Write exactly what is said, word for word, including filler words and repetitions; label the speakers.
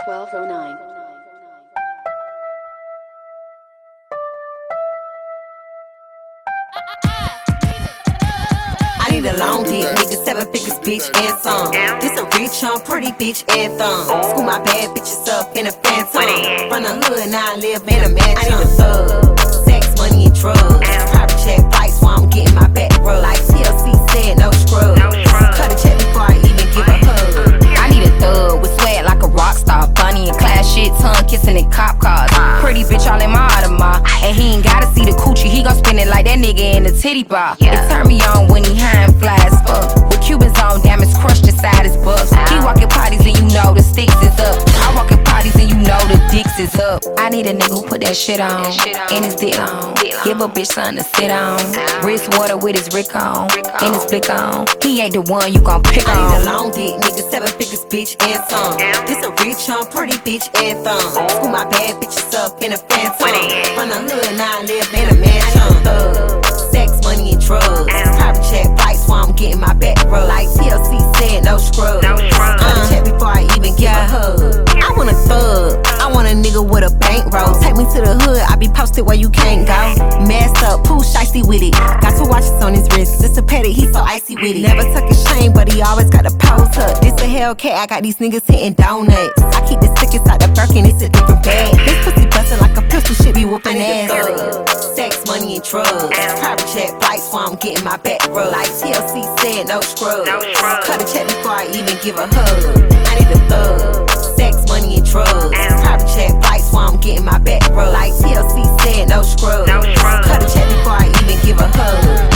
Speaker 1: twelve oh nine.
Speaker 2: I need a long dick, nigga, seven figures, bitch, and some. This a rich, I'm pretty bitch, and thumb. School my bad bitches up in a phantom. From the hood, now I live in a mansion. I need a thug, sex, money, and drugs. Private check flights while I'm getting my back rubbed. Like T L C said, no scrubs. Cut a check before I even give a hug.
Speaker 3: I need a thug with swag like a rock star. Funny and class shit, tongue kissing in cop cars. Pretty bitch all in my Audemars. And he ain't gotta see the coochie, he gon' spin it like that nigga in the titty bar. It turn me on when he high and fly as fuck. With Cubans on, damn it's crushed inside his bucks. He walking parties and you know the sticks is up. I walk in parties and you know the dicks is up. I need a nigga who put that shit on, and his dick on. Give a bitch something to sit on. Wrist water with his Rick on, and his flick on. He ain't the one you gon' pick
Speaker 2: I
Speaker 3: on.
Speaker 2: need a long dick, nigga, seven figures, bitch, and some. This a rich, I'm pretty bitch, and thumb. School my bad bitches up in a phantom. From the hood, now I live in a mansion. Thug, sex, money, and drugs. Private check flights while I'm getting my back rubbed. Like T L C said, no scrubs. Cut a check before I even give a hug. I want a thug, I want a nigga with a bankroll. Take me to the hood, I be posted where you can't go. Messed up, poo shicey with it. Got two watches on his wrist, just a petty, he so icy with it. Never tuck his chain, but he always got a pose up. This a Hellcat, I got these niggas hitting donuts. I keep the stick inside the Birkin, it's a different bag. This pussy bustin' like a pistol, shit be whooping ass. Thug, sex, money, and drugs. Private jet flights while I'm getting my back rubbed. Like T L C said, no scrubs. Cut a check before I even give a hug. I need a thug, sex, money, and drugs. Private check flights while I'm getting my back rubbed. Like T L C said, no scrubs. Cut a check before I even give a hug.